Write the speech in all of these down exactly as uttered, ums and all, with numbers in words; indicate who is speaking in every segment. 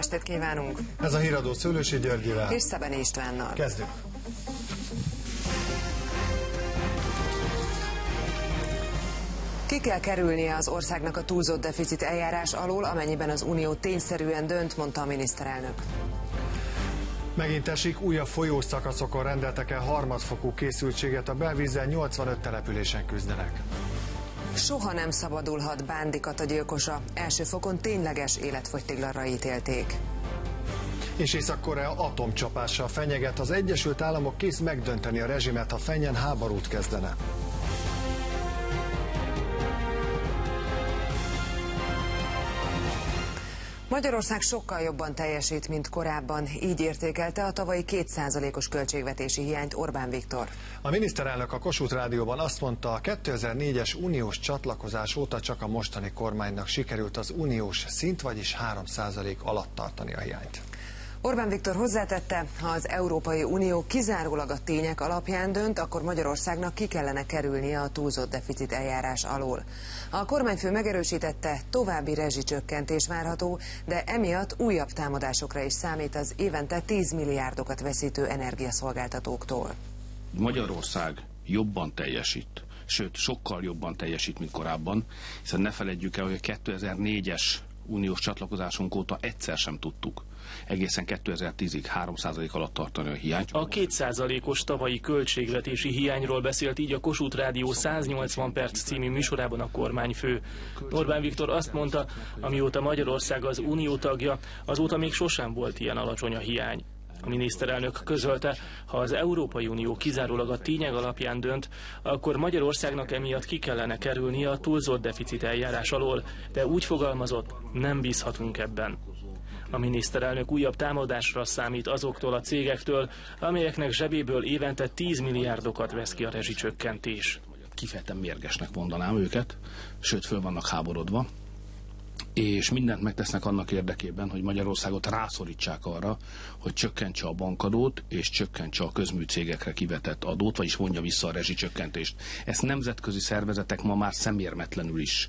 Speaker 1: estét kívánunk!
Speaker 2: Ez a híradó Szőlősi Györgyivel
Speaker 1: és Szebeni Istvánnal.
Speaker 2: Kezdjük!
Speaker 1: Ki kell kerülnie az országnak a túlzott deficit eljárás alól, amennyiben az Unió tényszerűen dönt, mondta a miniszterelnök.
Speaker 2: Megint esik, újabb folyószakaszokon rendeltek el harmadfokú készültséget, a belvízzel nyolcvanöt településen küzdenek.
Speaker 1: Soha nem szabadulhat Bándi Kata gyilkosa, első fokon tényleges életfogytiglanra ítélték.
Speaker 2: És Észak-Korea atomcsapással fenyeget, az Egyesült Államok kész megdönteni a rezsimet, ha fenyen háborút kezdene.
Speaker 1: Magyarország sokkal jobban teljesít, mint korábban, így értékelte a tavalyi két százalékos költségvetési hiányt Orbán Viktor.
Speaker 2: A miniszterelnök a Kossuth Rádióban azt mondta, a kétezer-négyes uniós csatlakozás óta csak a mostani kormánynak sikerült az uniós szint, vagyis három százalék alatt tartani a hiányt.
Speaker 1: Orbán Viktor hozzátette, ha az Európai Unió kizárólag a tények alapján dönt, akkor Magyarországnak ki kellene kerülnie a túlzott deficit eljárás alól. A kormányfő megerősítette, további rezsicsökkentés várható, de emiatt újabb támadásokra is számít az évente tíz milliárdokat veszítő energiaszolgáltatóktól.
Speaker 3: Magyarország jobban teljesít, sőt sokkal jobban teljesít, mint korábban, hiszen ne feledjük el, hogy a kétezer-négyes uniós csatlakozásunk óta egyszer sem tudtuk egészen kétezer-tízig három százalék alatt tartani a hiányt.
Speaker 4: A két százalékos tavalyi költségvetési hiányról beszélt így a Kossuth Rádió száznyolcvan perc című műsorában a kormányfő. Orbán Viktor azt mondta, amióta Magyarország az unió tagja, azóta még sosem volt ilyen alacsony a hiány. A miniszterelnök közölte, ha az Európai Unió kizárólag a tények alapján dönt, akkor Magyarországnak emiatt ki kellene kerülnie a túlzott deficit eljárás alól, de úgy fogalmazott, nem bízhatunk ebben. A miniszterelnök újabb támadásra számít azoktól a cégektől, amelyeknek zsebéből évente tíz milliárdokat vesz ki a rezsicsökkentés.
Speaker 3: Kifejezetten mérgesnek mondanám őket, sőt föl vannak háborodva, és mindent megtesznek annak érdekében, hogy Magyarországot rászorítsák arra, hogy csökkentse a bankadót, és csökkentse a közműcégekre kivetett adót, vagyis vonja vissza a rezsicsökkentést. Ezt nemzetközi szervezetek ma már szemérmetlenül is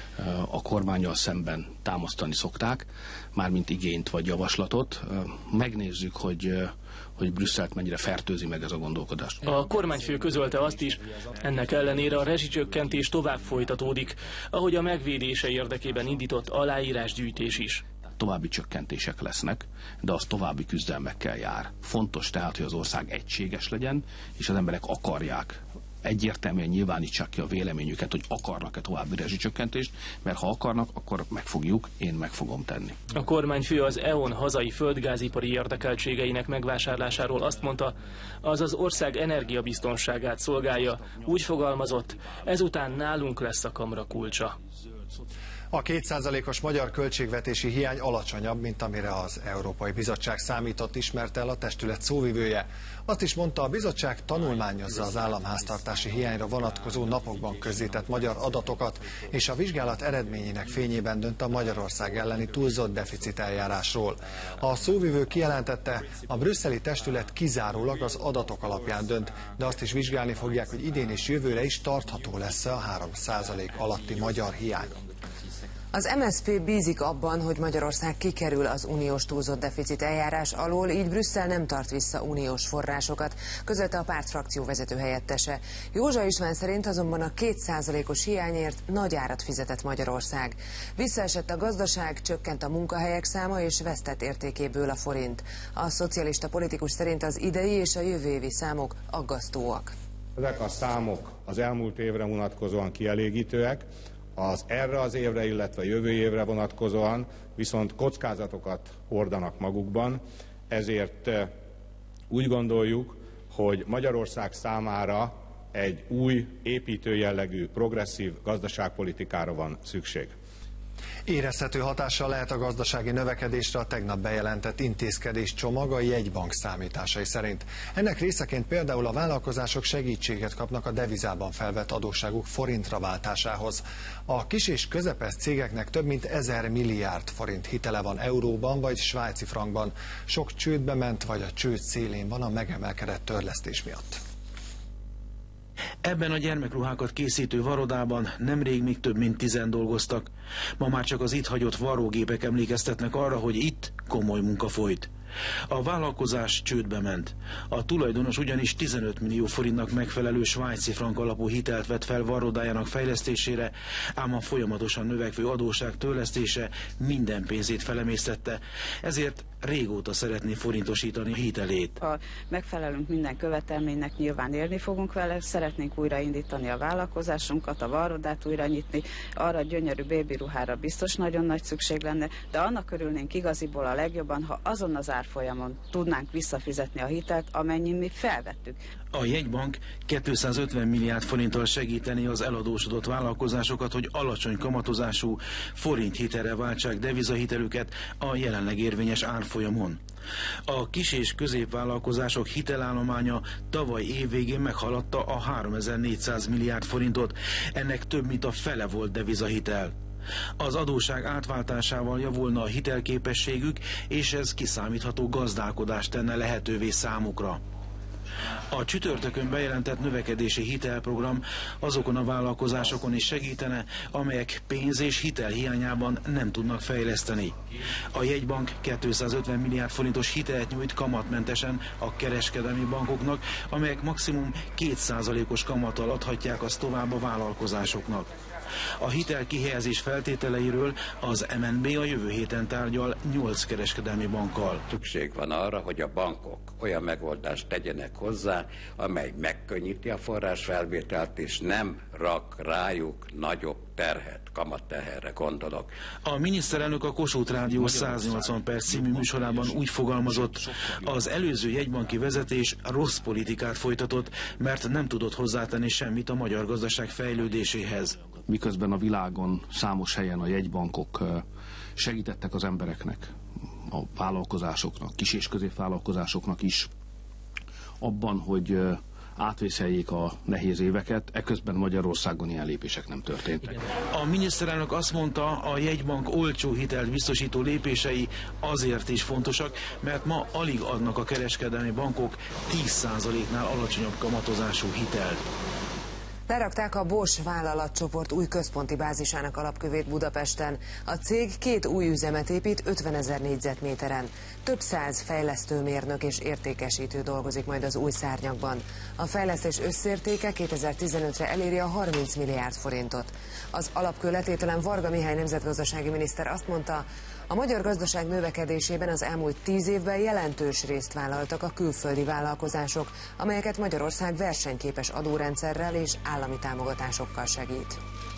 Speaker 3: a kormánnyal szemben támasztani szokták, mármint igényt vagy javaslatot. Megnézzük, hogy, hogy Brüsszelt mennyire fertőzi meg ez a gondolkodás.
Speaker 4: A kormányfő közölte azt is, ennek ellenére a rezsicsökkentés tovább folytatódik, ahogy a megvédése érdekében indított aláírásgyűjtés is.
Speaker 3: További csökkentések lesznek, de az további küzdelmekkel jár. Fontos tehát, hogy az ország egységes legyen, és az emberek akarják, egyértelműen nyilvánítsák ki a véleményüket, hogy akarnak-e további rezsicsökkentést, mert ha akarnak, akkor megfogjuk, én meg fogom tenni.
Speaker 4: A kormányfő az é o en hazai földgázipari érdekeltségeinek megvásárlásáról azt mondta, az az ország energiabiztonságát szolgálja, úgy fogalmazott, ezután nálunk lesz a kamra kulcsa.
Speaker 2: A két százalékos magyar költségvetési hiány alacsonyabb, mint amire az Európai Bizottság számított, ismerte el a testület szóvivője. Azt is mondta, a bizottság tanulmányozza az államháztartási hiányra vonatkozó napokban közzétett magyar adatokat, és a vizsgálat eredményének fényében dönt a Magyarország elleni túlzott deficit eljárásról. A szóvivő kijelentette, a brüsszeli testület kizárólag az adatok alapján dönt, de azt is vizsgálni fogják, hogy idén és jövőre is tartható lesz a három százalék alatti magyar hiány.
Speaker 1: Az em es zé pé bízik abban, hogy Magyarország kikerül az uniós túlzott deficit eljárás alól, így Brüsszel nem tart vissza uniós forrásokat, közölte a párt frakcióvezető helyettese. Józsa István szerint azonban a két százalékos hiányért nagy árat fizetett Magyarország. Visszaesett a gazdaság, csökkent a munkahelyek száma és vesztett értékéből a forint. A szocialista politikus szerint az idei és a jövő évi számok aggasztóak.
Speaker 5: Ezek a számok az elmúlt évre vonatkozóan kielégítőek, az erre az évre, illetve jövő évre vonatkozóan viszont kockázatokat hordanak magukban, ezért úgy gondoljuk, hogy Magyarország számára egy új, építő jellegű, progresszív gazdaságpolitikára van szükség.
Speaker 2: Érezhető hatással lehet a gazdasági növekedésre a tegnap bejelentett intézkedés csomag a jegybank számításai szerint. Ennek részeként például a vállalkozások segítséget kapnak a devizában felvett adósságuk forintra váltásához. A kis és közepes cégeknek több mint ezer milliárd forint hitele van euróban vagy svájci frankban. Sok csődbe ment vagy a csőd szélén van a megemelkedett törlesztés miatt.
Speaker 6: Ebben a gyermekruhákat készítő varodában nemrég még több mint tizen dolgoztak. Ma már csak az itt hagyott varrógépek emlékeztetnek arra, hogy itt komoly munka folyt. A vállalkozás csődbe ment. A tulajdonos ugyanis tizenöt millió forintnak megfelelő svájci frank alapú hitelt vett fel varrodájának fejlesztésére, ám a folyamatosan növekvő adósság törlesztése minden pénzét felemésztette, ezért régóta szeretné forintosítani a hitelét.
Speaker 7: Ha megfelelünk minden követelménynek, nyilván élni fogunk vele, szeretnénk újraindítani a vállalkozásunkat, a varrodát újra nyitni, arra a gyönyörű bébiruhára biztos nagyon nagy szükség lenne, de annak örülnénk igaziból a legjobban, ha azon az árfolyamon tudnánk visszafizetni a hitelt, amennyin mi felvettük.
Speaker 6: A jegybank kétszázötven milliárd forinttal segíteni az eladósodott vállalkozásokat, hogy alacsony kamatozású forint hitelre váltsák devizahitelüket a jelenleg érvényes árfolyamon. A kis- és középvállalkozások hitelállománya tavaly év végén meghaladta a háromezer-négyszáz milliárd forintot, ennek több mint a fele volt devizahitel. Az adósság átváltásával javulna a hitelképességük, és ez kiszámítható gazdálkodást tenne lehetővé számukra. A csütörtökön bejelentett növekedési hitelprogram azokon a vállalkozásokon is segítene, amelyek pénz és hitel hiányában nem tudnak fejleszteni. A jegybank kétszázötven milliárd forintos hitelt nyújt kamatmentesen a kereskedelmi bankoknak, amelyek maximum két százalékos kamattal adhatják azt tovább a vállalkozásoknak. A hitel kihelyezés feltételeiről az em en bé a jövő héten tárgyal nyolc kereskedelmi bankkal.
Speaker 8: Szükség van arra, hogy a bankok olyan megoldást tegyenek hozzá, amely megkönnyíti a forrásfelvételt, és nem rak rájuk nagyobb terhet, kamatteherre gondolok.
Speaker 6: A miniszterelnök a Kossuth Rádió száznyolcvan perc című műsorában úgy fogalmazott, az előző jegybanki vezetés rossz politikát folytatott, mert nem tudott hozzátenni semmit a magyar gazdaság fejlődéséhez.
Speaker 3: Miközben a világon számos helyen a jegybankok segítettek az embereknek, a vállalkozásoknak, kis- és középvállalkozásoknak is abban, hogy átvészeljék a nehéz éveket, eközben Magyarországon ilyen lépések nem történtek.
Speaker 6: A miniszterelnök azt mondta, a jegybank olcsó hitelt biztosító lépései azért is fontosak, mert ma alig adnak a kereskedelmi bankok tíz százaléknál alacsonyabb kamatozású hitelt.
Speaker 1: Lerakták a Bosch vállalatcsoport új központi bázisának alapkövét Budapesten. A cég két új üzemet épít ötvenezer négyzetméteren. Több száz fejlesztőmérnök és értékesítő dolgozik majd az új szárnyakban. A fejlesztés összértéke kétezer-tizenötre eléri a harminc milliárd forintot. Az alapkő letételen Varga Mihály nemzetgazdasági miniszter azt mondta, a magyar gazdaság növekedésében az elmúlt tíz évben jelentős részt vállaltak a külföldi vállalkozások, amelyeket Magyarország versenyképes adórendszerrel és állami támogatásokkal segít.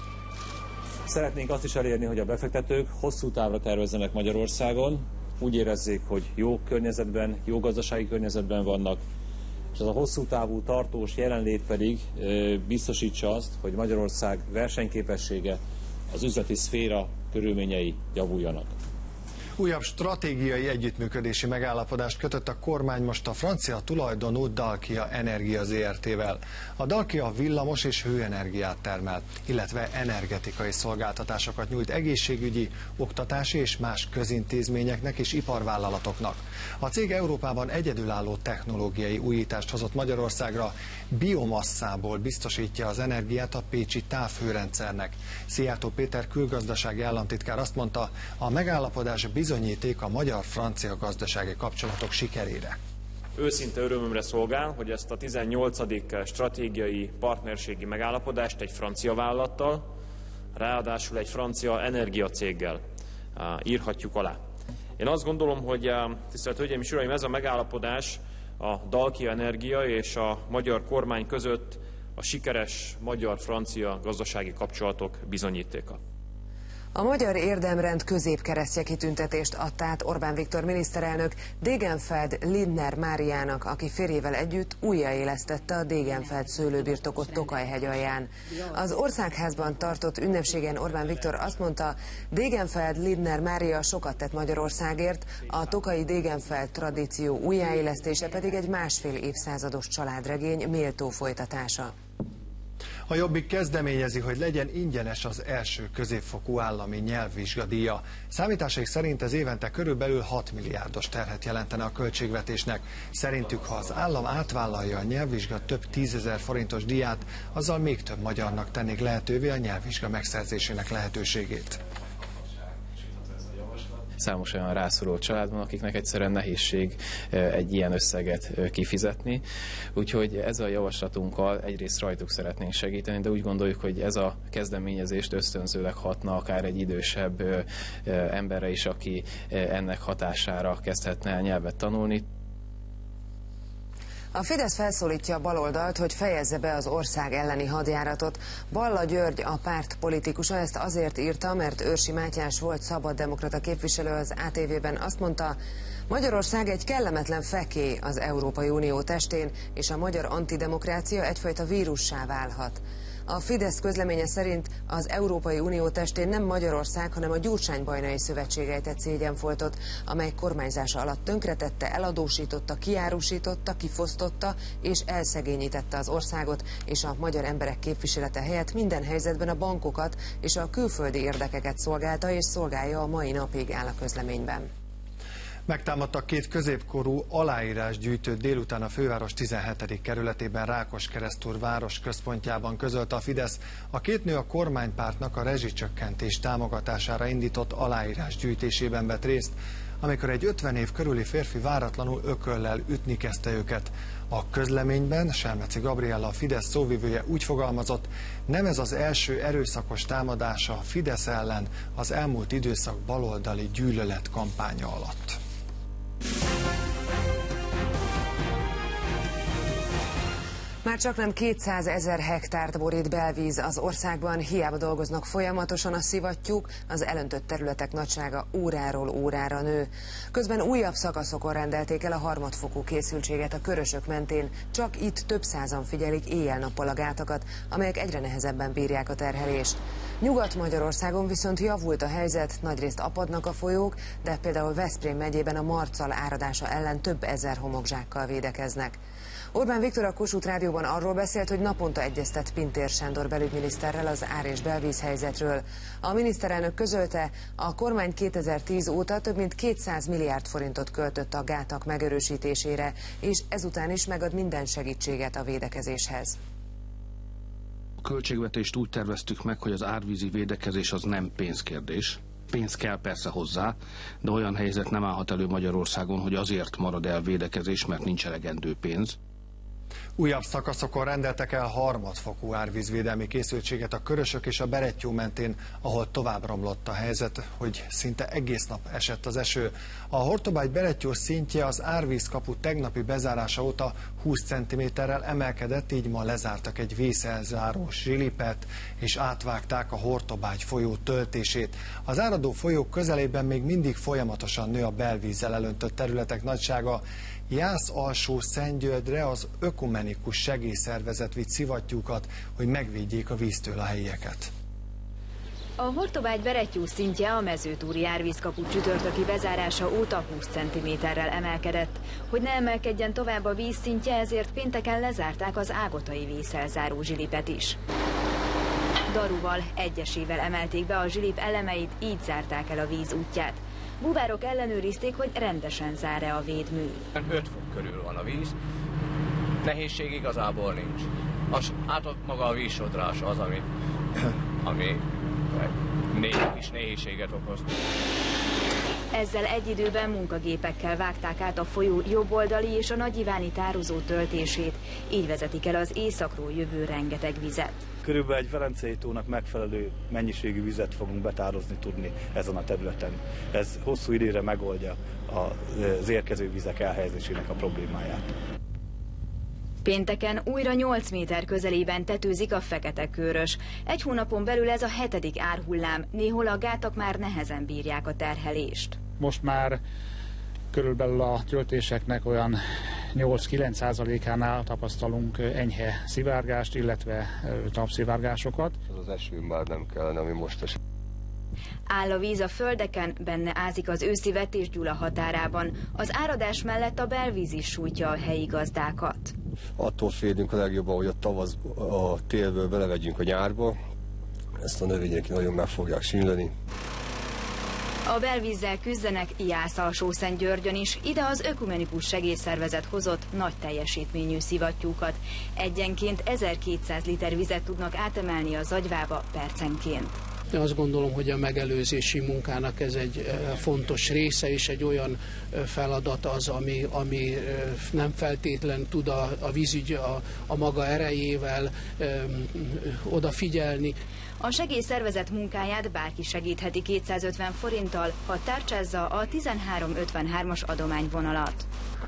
Speaker 9: Szeretnénk azt is elérni, hogy a befektetők hosszú távra tervezzenek Magyarországon, úgy érezzék, hogy jó környezetben, jó gazdasági környezetben vannak, és az a hosszú távú tartós jelenlét pedig biztosítsa azt, hogy Magyarország versenyképessége, az üzleti szféra körülményei javuljanak.
Speaker 2: Újabb stratégiai együttműködési megállapodást kötött a kormány most a francia tulajdonú Dalkia Energia zé er té-vel. A Dalkia villamos és hőenergiát termel, illetve energetikai szolgáltatásokat nyújt egészségügyi, oktatási és más közintézményeknek és iparvállalatoknak. A cég Európában egyedülálló technológiai újítást hozott Magyarországra, biomasszából biztosítja az energiát a pécsi távhőrendszernek. Szijjártó Péter külgazdasági államtitkár azt mondta, a megállapodás bizonyíték a magyar-francia gazdasági kapcsolatok sikerére.
Speaker 10: Őszinte örömömre szolgál, hogy ezt a tizennyolcadik stratégiai partnerségi megállapodást egy francia vállalattal, ráadásul egy francia energiacéggel írhatjuk alá. Én azt gondolom, hogy tisztelt Hölgyeim és Uraim, ez a megállapodás a Dalkia Energia és a magyar kormány között a sikeres magyar-francia gazdasági kapcsolatok bizonyítéka.
Speaker 1: A Magyar Érdemrend középkeresztje kitüntetést adta át Orbán Viktor miniszterelnök Degenfeld Lindner Máriának, aki férjével együtt újraélesztette a Degenfeld szőlőbirtokot Tokaj-hegy alján. Az Országházban tartott ünnepségen Orbán Viktor azt mondta, Degenfeld Lindner Mária sokat tett Magyarországért, a tokaji Degenfeld tradíció újjáélesztése pedig egy másfél évszázados családregény méltó folytatása.
Speaker 2: A Jobbik kezdeményezi, hogy legyen ingyenes az első középfokú állami nyelvvizsgadíja. Számításaik szerint ez évente körülbelül hat milliárdos terhet jelentene a költségvetésnek. Szerintük, ha az állam átvállalja a nyelvvizsga több tízezer forintos díját, azzal még több magyarnak tennék lehetővé a nyelvvizsga megszerzésének lehetőségét.
Speaker 11: számos olyan rászoruló család van, akiknek egyszerűen nehézség egy ilyen összeget kifizetni. Úgyhogy ezzel a javaslatunkkal egyrészt rajtuk szeretnénk segíteni, de úgy gondoljuk, hogy ez a kezdeményezést ösztönzőleg hatna akár egy idősebb emberre is, aki ennek hatására kezdhetne el nyelvet tanulni.
Speaker 1: A Fidesz felszólítja a baloldalt, hogy fejezze be az ország elleni hadjáratot. Balla György, a párt politikusa, ezt azért írta, mert Őrsi Mátyás volt szabaddemokrata képviselő az á té vében azt mondta, Magyarország egy kellemetlen fekély az Európai Unió testén, és a magyar antidemokrácia egyfajta vírussá válhat. A Fidesz közleménye szerint az Európai Unió testén nem Magyarország, hanem a Gyurcsány-Bajnai Szövetség ejtett szégyenfoltot, amely kormányzása alatt tönkretette, eladósította, kiárusította, kifosztotta és elszegényítette az országot, és a magyar emberek képviselete helyett minden helyzetben a bankokat és a külföldi érdekeket szolgálta és szolgálja a mai napig, áll a közleményben.
Speaker 2: Megtámadtak két középkorú aláírásgyűjtőt délután a főváros tizenhetedik kerületében, Rákoskeresztúr város központjában, közölte a Fidesz. A két nő a kormánypártnak a rezsicsökkentés támogatására indított aláírásgyűjtésében vett részt, amikor egy ötven év körüli férfi váratlanul ököllel ütni kezdte őket. A közleményben Selmeci Gabriella, a Fidesz szóvivője úgy fogalmazott, nem ez az első erőszakos támadása Fidesz ellen az elmúlt időszak baloldali gyűlölet kampánya alatt.
Speaker 1: Már csaknem kétszázezer hektárt borít belvíz az országban, hiába dolgoznak folyamatosan a szivattyúk, az elöntött területek nagysága óráról órára nő. Közben újabb szakaszokon rendelték el a harmadfokú készültséget a Körösök mentén, csak itt több százan figyelik éjjel-nappal a gátakat, amelyek egyre nehezebben bírják a terhelést. Nyugat-Magyarországon viszont javult a helyzet, nagyrészt apadnak a folyók, de például Veszprém megyében a Marcal áradása ellen több ezer homokzsákkal védekeznek. Orbán Viktor a Kossuth Rádióban arról beszélt, hogy naponta egyeztet Pintér Sándor belügyminiszterrel az ár- és belvíz helyzetről. A miniszterelnök közölte, a kormány kétezer-tíz óta több mint kétszáz milliárd forintot költött a gátak megerősítésére, és ezután is megad minden segítséget a védekezéshez.
Speaker 3: A költségvetést úgy terveztük meg, hogy az árvízi védekezés az nem pénzkérdés. Pénz kell persze hozzá, de olyan helyzet nem állhat elő Magyarországon, hogy azért marad el védekezés, mert nincs elegendő pénz.
Speaker 2: Újabb szakaszokon rendeltek el harmadfokú árvízvédelmi készültséget a Körösök és a Berettyó mentén, ahol tovább romlott a helyzet, hogy szinte egész nap esett az eső. A Hortobágy-Berettyó szintje az árvízkapu tegnapi bezárása óta húsz centiméterrel emelkedett, így ma lezártak egy vízelzáró zsilipet, és átvágták a Hortobágy folyó töltését. Az áradó folyók közelében még mindig folyamatosan nő a belvízzel elöntött területek nagysága. Jász-Alsó-Szentgyörgyre az ökumenikus segélyszervezet vitt szivattyúkat, hogy megvédjék a víztől a helyieket.
Speaker 12: A Hortobágy-Berettyó szintje a mezőtúri árvízkapu csütörtöki bezárása óta húsz centiméterrel emelkedett. Hogy ne emelkedjen tovább a víz szintje, ezért pénteken lezárták az ágotai vízelzáró zsilipet is. Daruval, egyesével emelték be a zsilip elemeit, így zárták el a víz útját. Búvárok ellenőrizték, hogy rendesen zár-e a védmű.
Speaker 13: öt fok körül van a víz, nehézség igazából nincs. Az, hát maga a vízsodrás az, ami, ami négy kis nehézséget okoz.
Speaker 12: Ezzel egy időben munkagépekkel vágták át a folyó jobboldali és a nagyiváni tározó töltését, így vezetik el az északról jövő rengeteg vizet.
Speaker 14: Körülbelül egy Velencei tónak megfelelő mennyiségű vizet fogunk betározni tudni ezen a területen. Ez hosszú időre megoldja az érkező vizek elhelyezésének a problémáját.
Speaker 12: Pénteken újra nyolc méter közelében tetőzik a Fekete-Körös. Egy hónapon belül ez a hetedik árhullám, néhol a gátak már nehezen bírják a terhelést.
Speaker 15: Most már körülbelül a töltéseknek olyan nyolc-kilenc százalékánál tapasztalunk enyhe szivárgást, illetve tapszivárgásokat.
Speaker 16: Az az eső már nem kellene, ami most esik.
Speaker 12: Áll a víz a földeken, benne ázik az őszi Vetés-Gyula határában. Az áradás mellett a belvíz is sújtja a helyi gazdákat.
Speaker 16: Attól félünk a legjobban, hogy a tavasz, a télből belevegyünk a nyárba. Ezt a növények nagyon meg fogják sínyleni.
Speaker 12: A belvízzel küzdenek Jász-Alsó-Szentgyörgyön is, ide az ökumenikus segélyszervezet hozott nagy teljesítményű szivattyúkat. Egyenként ezerkétszáz liter vizet tudnak átemelni a Zagyvába percenként.
Speaker 17: De azt gondolom, hogy a megelőzési munkának ez egy fontos része, és egy olyan feladat az, ami, ami nem feltétlen tud a, a vízügy a, a maga erejével ö, odafigyelni.
Speaker 12: A segélyszervezet munkáját bárki segítheti kétszázötven forinttal, ha tárcsázza a tizenhárom ötvenhármas adományvonalat.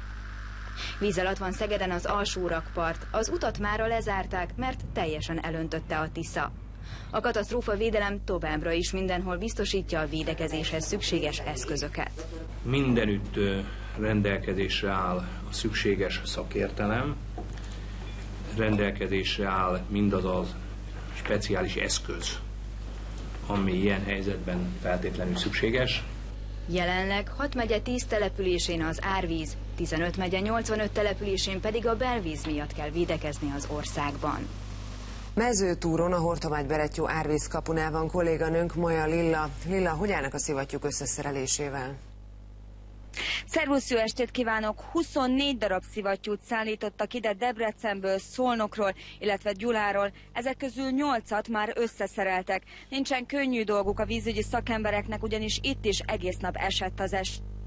Speaker 12: Víz alatt van Szegeden az alsó rakpart. Az utat mára lezárták, mert teljesen elöntötte a Tisza. A katasztrófavédelem továbbra is mindenhol biztosítja a védekezéshez szükséges eszközöket.
Speaker 18: Mindenütt rendelkezésre áll a szükséges szakértelem, rendelkezésre áll mindaz az speciális eszköz, ami ilyen helyzetben feltétlenül szükséges.
Speaker 12: Jelenleg hat megye tíz településén az árvíz, tizenöt megye nyolcvanöt településén pedig a belvíz miatt kell védekezni az országban.
Speaker 1: Mezőtúron a Hortobágy-Berettyó árvízkapunál van kolléganőnk, Maja Lilla. Lilla, hogy állnak a szivattyúk összeszerelésével?
Speaker 19: Szervusz, jó estét kívánok! huszonnégy darab szivattyút szállítottak ide Debrecenből, Szolnokról, illetve Gyuláról. Ezek közül nyolcat már összeszereltek. Nincsen könnyű dolguk a vízügyi szakembereknek, ugyanis itt is egész nap esett az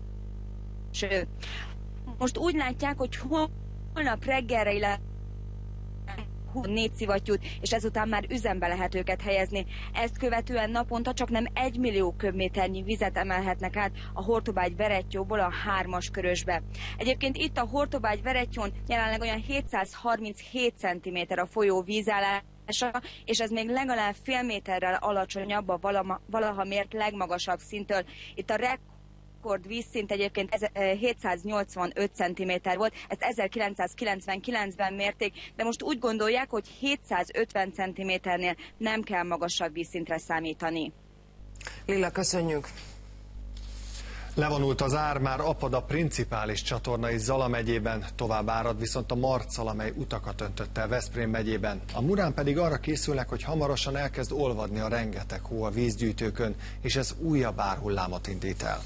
Speaker 19: eső. Most úgy látják, hogy holnap reggelre, illetve négy szivattyút, és ezután már üzembe lehet őket helyezni. Ezt követően naponta csak nem egy millió köbméternyi vizet emelhetnek át a Hortobágy-Berettyóból a hármas körösbe. Egyébként itt a Hortobágy-Berettyón jelenleg olyan hétszázharminchét centiméter a folyó vízállása, és ez még legalább fél méterrel alacsonyabb a valaha, valaha mért legmagasabb szintől. Itt a rekord vízszint egyébként hétszáznyolcvanöt centiméter volt, ezt ezerkilencszázkilencvenkilencben mérték, de most úgy gondolják, hogy hétszázötven centiméternél nem kell magasabb vízszintre számítani.
Speaker 1: Lilla, köszönjük!
Speaker 2: Levonult az ár, már apad a Principális csatorna is Zala megyében, tovább árad viszont a Marccal, amely utakat öntött el Veszprém megyében. A Murán pedig arra készülnek, hogy hamarosan elkezd olvadni a rengeteg hó a vízgyűjtőkön, és ez újabb árhullámot indít el.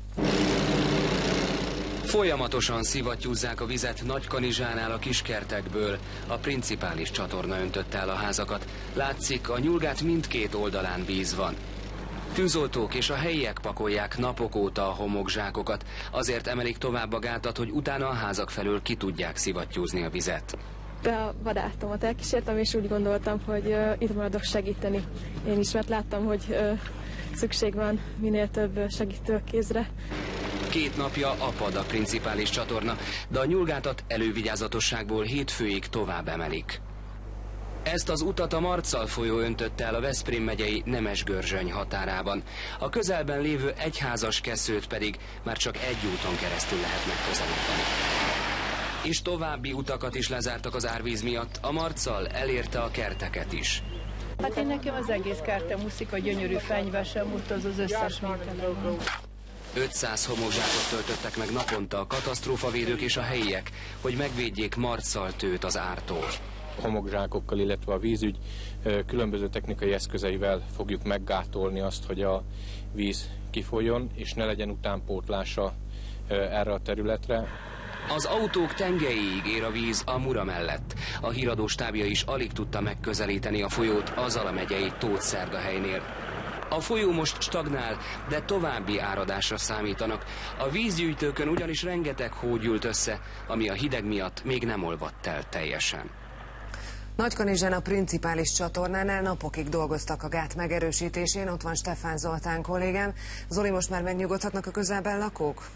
Speaker 20: Folyamatosan szivattyúzzák a vizet Nagykanizsánál a kiskertekből. A Principális csatorna öntött el a házakat. Látszik, a Nyulgát mindkét oldalán víz van. Tűzoltók és a helyiek pakolják napok óta a homokzsákokat. Azért emelik tovább a gátat, hogy utána a házak felől ki tudják szivattyúzni a vizet.
Speaker 21: De a barátomat elkísértem, és úgy gondoltam, hogy uh, itt maradok segíteni. Én is, mert láttam, hogy uh, szükség van minél több segítőkézre.
Speaker 20: Két napja apad a Principális csatorna, de a Nyulgátat elővigyázatosságból hétfőig tovább emelik. Ezt az utat a Marccal folyó öntötte el a Veszprém megyei Nemesgörzsöny határában. A közelben lévő egyházas Keszőt pedig már csak egy úton keresztül lehet megközelíteni. És további utakat is lezártak az árvíz miatt, a Marccal elérte a kerteket is.
Speaker 22: Hát én nekem az egész kertem úszik, a gyönyörű fenyve sem út, az az összes minden.
Speaker 20: ötszáz homokzsákot töltöttek meg naponta a katasztrófavédők és a helyiek, hogy megvédjék Marccal tőt az ártól.
Speaker 23: Homokzsákokkal, illetve a vízügy különböző technikai eszközeivel fogjuk meggátolni azt, hogy a víz kifolyjon, és ne legyen utánpótlása erre a területre.
Speaker 20: Az autók tengelyéig ér a víz a Mura mellett. A híradó stábja is alig tudta megközelíteni a folyót a Zala megyei Tóth-Szerdahelynél. A folyó most stagnál, de további áradásra számítanak. A vízgyűjtőkön ugyanis rengeteg hó gyűlt össze, ami a hideg miatt még nem olvadt el teljesen.
Speaker 1: Nagykanizsán a Principális csatornánál napokig dolgoztak a gát megerősítésén, ott van Stefán Zoltán kollégám. Zoli, most már megnyugodhatnak a közelben lakók?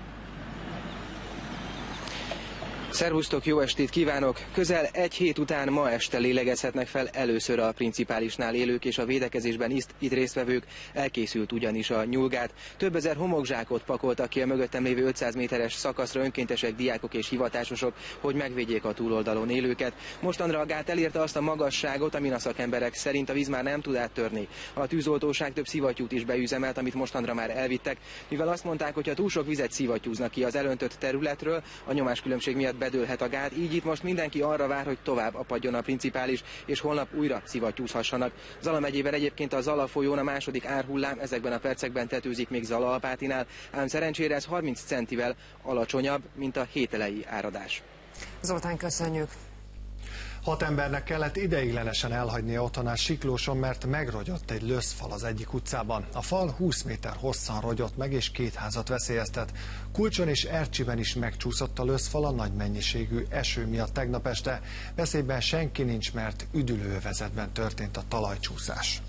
Speaker 24: Szervusztok, jó estét kívánok! Közel egy hét után ma este lélegezhetnek fel először a Principálisnál élők és a védekezésben itt résztvevők. Elkészült ugyanis a Nyulgát. Több ezer homokzsákot pakoltak ki a mögöttem lévő ötszáz méteres szakaszra önkéntesek, diákok és hivatásosok, hogy megvédjék a túloldalon élőket. Mostanra a gát elérte azt a magasságot, amin a szakemberek szerint a víz már nem tud áttörni. A tűzoltóság több szivattyút is beüzemelt, amit mostanra már elvittek, mivel azt mondták, hogy ha túl sok vizet szivattyúznak ki az elöntött területről, a nyomáskülönbség miatt bedőlhet a gát, így itt most mindenki arra vár, hogy tovább apadjon a Principális, és holnap újra szivattyúzhassanak. Zala megyében egyébként a Zala folyón a második árhullám ezekben a percekben tetőzik még Zala-Alpátinál, ám szerencsére ez harminc centivel alacsonyabb, mint a hét elejé áradás.
Speaker 1: Zoltán, köszönjük!
Speaker 2: Hat embernek kellett ideiglenesen elhagynia otthonát Siklóson, mert megrogyott egy löszfal az egyik utcában. A fal húsz méter hosszan rogyott meg, és két házat veszélyeztet. Kulcson és Ercsiben is megcsúszott a löszfal a nagy mennyiségű eső miatt tegnap este. Veszélyben senki nincs, mert üdülőövezetben történt a talajcsúszás.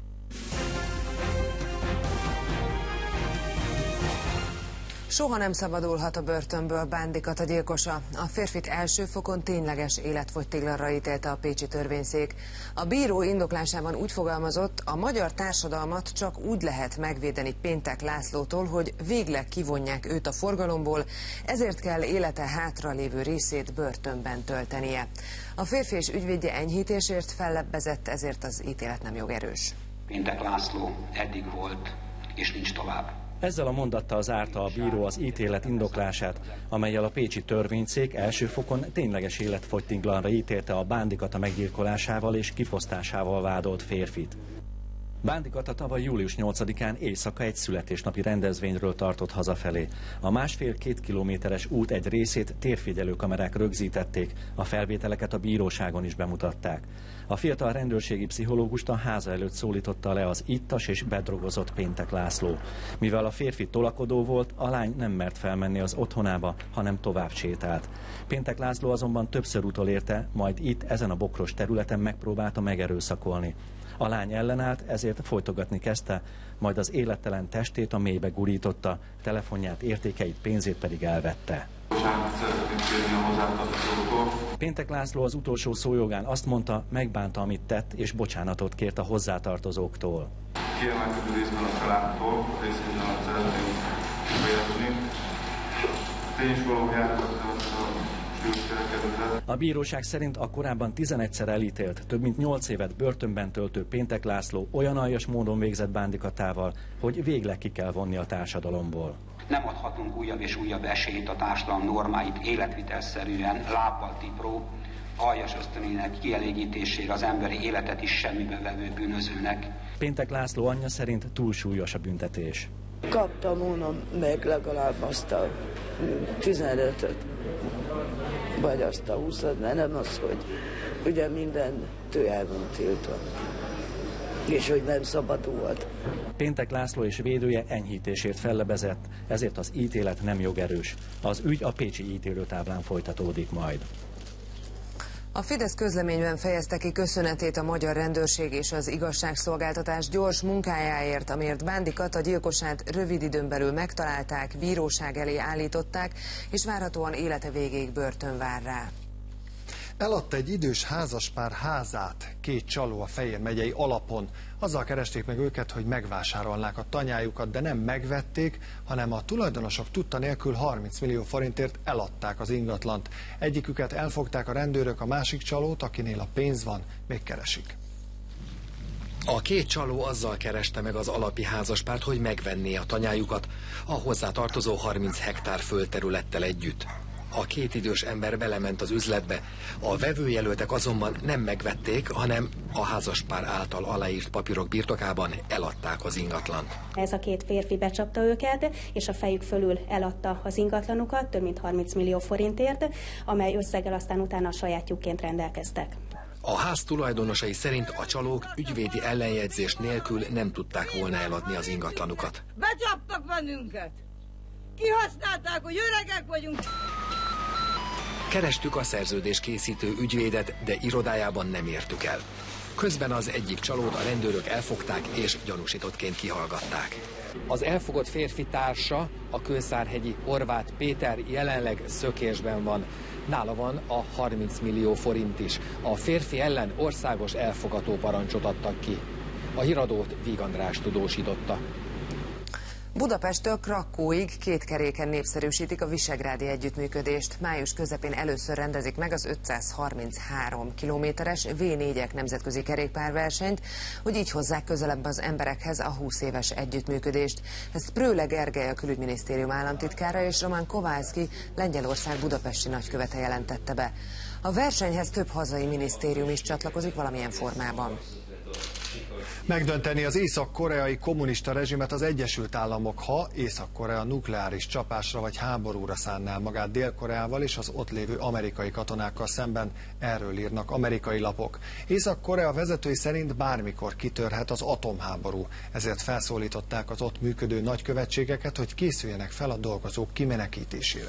Speaker 1: Soha nem szabadulhat a börtönből Bándikat a gyilkosa. A férfit első fokon tényleges életfogytiglanra ítélte a pécsi törvényszék. A bíró indoklásában úgy fogalmazott, a magyar társadalmat csak úgy lehet megvédeni Péntek Lászlótól, hogy végleg kivonják őt a forgalomból, ezért kell élete hátralévő részét börtönben töltenie. A férfi és ügyvédje enyhítésért fellebbezett, ezért az ítélet nem jogerős.
Speaker 4: Péntek László eddig volt, és nincs tovább.
Speaker 5: Ezzel a mondattal zárta a bíró az ítélet indoklását, amellyel a pécsi törvényszék első fokon tényleges életfogytiglanra ítélte a Bándikat a meggyilkolásával és kifosztásával vádolt férfit. Bándikat a tavaly július nyolcadikán éjszaka egy születésnapi rendezvényről tartott hazafelé. A másfél-két kilométeres út egy részét térfigyelőkamerák rögzítették, a felvételeket a bíróságon is bemutatták. A fiatal rendőrségi pszichológust a háza előtt szólította le az ittas és bedrogozott Péntek László. Mivel a férfi tolakodó volt, a lány nem mert felmenni az otthonába, hanem tovább sétált. Péntek László azonban többször utolérte, majd itt, ezen a bokros területen megpróbálta megerőszakolni. A lány ellenállt, ezért folytogatni kezdte, majd az élettelen testét a mélybe gurította, telefonját, értékeit, pénzét pedig elvette. Péntek László az utolsó szójogán azt mondta, megbánta, amit tett, és bocsánatot kért a hozzátartozóktól.
Speaker 7: Kiemelkedő részben a családtól, részben szeretném fejezni. Tény is valójában
Speaker 5: a bíróság szerint a korábban tizenegyszer elítélt, több mint nyolc évet börtönben töltő Péntek László olyan aljas módon végzett Bándikatával, hogy végleg ki kell vonni a társadalomból.
Speaker 4: Nem adhatunk újabb és újabb esélyt a társadalom normáit életvitelszerűen, lábbal tipró, aljas ösztönének kielégítésére az emberi életet is semmibe vevő bűnözőnek.
Speaker 5: Péntek László anyja szerint túlsúlyos a büntetés.
Speaker 8: Kaptam volna meg legalább azt a tizenötöt, vagy azt a húszat, mert nem az, hogy ugye minden el van tiltva, és hogy nem szabadult.
Speaker 5: Péntek László és védője enyhítésért fellebezett, ezért az ítélet nem jogerős. Az ügy a pécsi ítélőtáblán folytatódik majd.
Speaker 1: A Fidesz közleményben fejezte ki köszönetét a magyar rendőrség és az igazságszolgáltatás gyors munkájáért, amiért Bándikat, a gyilkosát rövid időn belül megtalálták, bíróság elé állították, és várhatóan élete végéig börtön vár rá.
Speaker 2: Eladta egy idős házaspár házát két csaló a Fejér megyei Alapon. Azzal keresték meg őket, hogy megvásárolnák a tanyájukat, de nem megvették, hanem a tulajdonosok tudta nélkül harminc millió forintért eladták az ingatlant. Egyiküket elfogták a rendőrök, a másik csalót, akinél a pénz van, még keresik.
Speaker 25: A két csaló azzal kereste meg az Alapi házaspárt, hogy megvenné a tanyájukat a hozzá tartozó harminc hektár földterülettel együtt. A két idős ember belement az üzletbe, a vevőjelöltek azonban nem megvették, hanem a házaspár által aláírt papírok birtokában eladták az ingatlant.
Speaker 26: Ez a két férfi becsapta őket, és a fejük fölül eladta az ingatlanukat több mint harminc millió forintért, amely összeggel aztán utána a sajátjukként rendelkeztek.
Speaker 25: A ház tulajdonosai szerint a csalók ügyvédi ellenjegyzés nélkül nem tudták volna eladni az ingatlanukat.
Speaker 27: Becsaptak bennünket! Kihasználták, hogy öregek vagyunk!
Speaker 25: Kerestük a szerződés készítő ügyvédet, de irodájában nem értük el. Közben az egyik csalót a rendőrök elfogták és gyanúsítottként kihallgatták.
Speaker 28: Az elfogott férfi társa, a Kőszárhegyi Horváth Péter jelenleg szökésben van. Nála van a harminc millió forint is. A férfi ellen országos elfogató parancsot adtak ki. A híradót Víg András tudósította.
Speaker 1: Budapesttől Krakkóig két keréken népszerűsítik a visegrádi együttműködést. Május közepén először rendezik meg az ötszázharminchárom kilométeres vé négyek nemzetközi kerékpárversenyt, hogy így hozzák közelebb az emberekhez a húsz éves együttműködést. Ezt Prőle Gergely, a Külügyminisztérium államtitkára, és Roman Kowalski, Lengyelország budapesti nagykövete jelentette be. A versenyhez több hazai minisztérium is csatlakozik valamilyen formában.
Speaker 2: Megdönteni az észak-koreai kommunista rezsimet az Egyesült Államok, ha Észak-Korea nukleáris csapásra vagy háborúra szánná magát Dél-Koreával és az ott lévő amerikai katonákkal szemben, erről írnak amerikai lapok. Észak-Korea vezetői szerint bármikor kitörhet az atomháború, ezért felszólították az ott működő nagykövetségeket, hogy készüljenek fel a dolgozók kimenekítésére.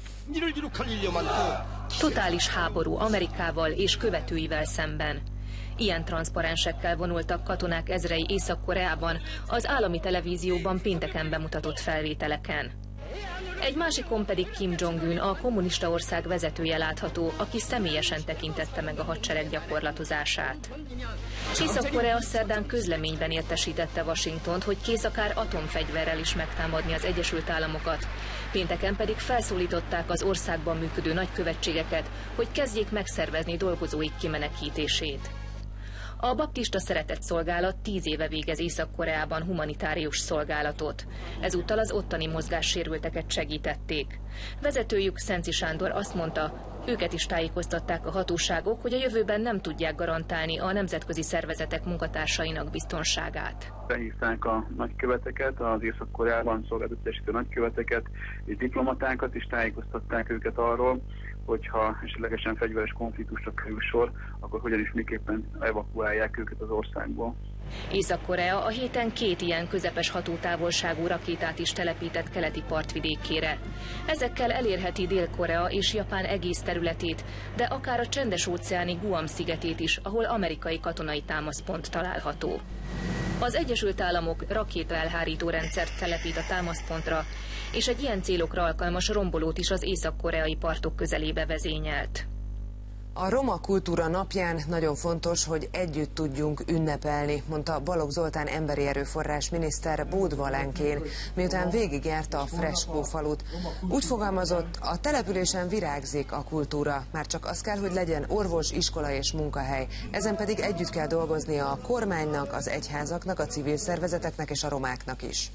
Speaker 3: Totális háború Amerikával és követőivel szemben. Ilyen transzparensekkel vonultak katonák ezrei Észak-Koreában az állami televízióban pénteken bemutatott felvételeken. Egy másikon pedig Kim Jong-un, a kommunista ország vezetője látható, aki személyesen tekintette meg a hadsereg gyakorlatozását. Észak-Korea szerdán közleményben értesítette Washingtont, hogy kész akár atomfegyverrel is megtámadni az Egyesült Államokat. Pénteken pedig felszólították az országban működő nagykövetségeket, hogy kezdjék megszervezni dolgozóik kimenekítését. A baptista szeretetszolgálat tíz éve végez Észak-Koreában humanitárius szolgálatot. Ezúttal az ottani mozgássérülteket segítették. Vezetőjük, Szenci Sándor azt mondta, őket is tájékoztatták a hatóságok, hogy a jövőben nem tudják garantálni a nemzetközi szervezetek munkatársainak biztonságát.
Speaker 6: Behívták a nagyköveteket, az Észak-Koreában szolgáltatásító nagyköveteket és diplomatákat, és tájékoztatták őket arról, hogyha esetlegesen fegyveres konfliktusra kerül sor, akkor hogyan is miképpen evakuálják őket az országból.
Speaker 3: Észak-Korea a héten két ilyen közepes hatótávolságú rakétát is telepített keleti partvidékére. Ezekkel elérheti Dél-Korea és Japán egész területét, de akár a csendes-óceáni Guam szigetét is, ahol amerikai katonai támaszpont található. Az Egyesült Államok rakétaelhárító rendszert telepít a támaszpontra, és egy ilyen célokra alkalmas rombolót is az észak-koreai partok közelébe vezényelt.
Speaker 1: A roma kultúra napján nagyon fontos, hogy együtt tudjunk ünnepelni, mondta Balogh Zoltán emberi erőforrás miniszter Bódvalánkén, miután végigjárta a Freskó falut. Úgy fogalmazott, a településen virágzik a kultúra, már csak az kell, hogy legyen orvos, iskola és munkahely. Ezen pedig együtt kell dolgoznia a kormánynak, az egyházaknak, a civil szervezeteknek és a romáknak is.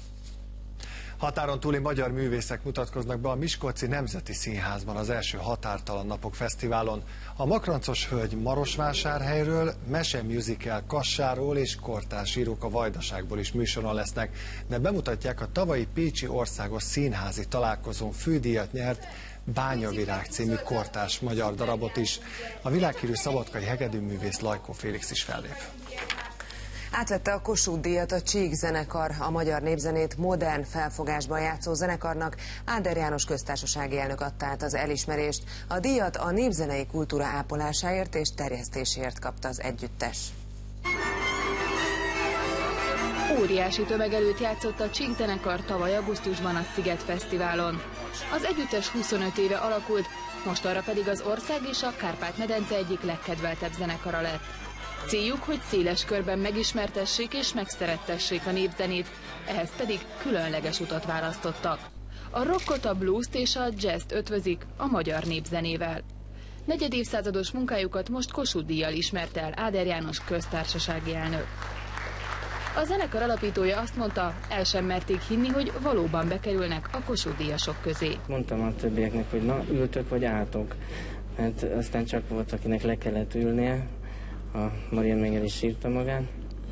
Speaker 2: Határon túli magyar művészek mutatkoznak be a Miskolci Nemzeti Színházban az első Határtalan Napok Fesztiválon. A Makrancos Hölgy Marosvásárhelyről, Mese Musical Kassáról és kortárs írók a Vajdaságból is műsoron lesznek, de bemutatják a tavalyi Pécsi Országos Színházi Találkozón fődíjat nyert Bányavirág című kortárs magyar darabot is. A világhírű szabadkai hegedűművész Lajkó Félix is fellép.
Speaker 1: Átvette a Kossuth-díjat a Csík zenekar, a magyar népzenét modern felfogásban játszó zenekarnak. Áder János köztársasági elnök adta át az elismerést. A díjat a népzenei kultúra ápolásáért és terjesztéséért kapta az együttes.
Speaker 9: Óriási tömeg előtt játszott a Csík zenekar tavaly augusztusban a Sziget Fesztiválon. Az együttes huszonöt éve alakult, mostanra pedig az ország és a Kárpát-medence egyik legkedveltebb zenekara lett. Céljuk, hogy széles körben megismertessék és megszerettessék a népzenét, ehhez pedig különleges utat választottak. A rockot, a bluest és a jazzt ötvözik a magyar népzenével. Negyed évszázados munkájukat most Kossuth-díjjal ismerte el Áder János köztársasági elnök. A zenekar alapítója azt mondta, el sem merték hinni, hogy valóban bekerülnek a Kossuth-díjasok közé.
Speaker 10: Mondtam a többieknek, hogy na, ültök vagy álltok, mert aztán csak volt, akinek le kellett ülnie. A Marian még el is sírta magán.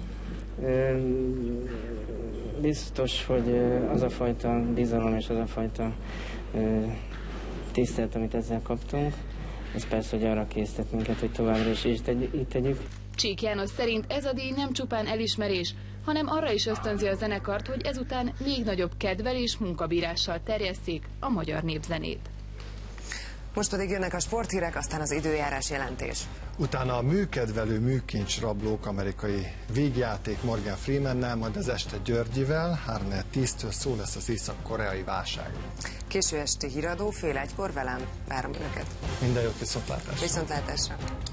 Speaker 10: Biztos, hogy az a fajta bizalom és az a fajta tisztelet, amit ezzel kaptunk, ez persze, hogy arra késztet minket, hogy továbbra is így tegyük.
Speaker 9: Csík János szerint ez a díj nem csupán elismerés, hanem arra is ösztönzi a zenekart, hogy ezután még nagyobb kedvel és munkabírással terjesszék a magyar népzenét.
Speaker 1: Most pedig jönnek a sporthírek, aztán az időjárás jelentés.
Speaker 2: Utána a műkedvelő műkincsrablók amerikai vígjáték Morgan Freemannel, majd az este Györgyivel, három tíztől szó lesz az észak-koreai válság.
Speaker 1: Késő esti híradó, fél egykor velem, várom önöket.
Speaker 2: Minden jót, viszontlátásra.
Speaker 1: Viszontlátásra.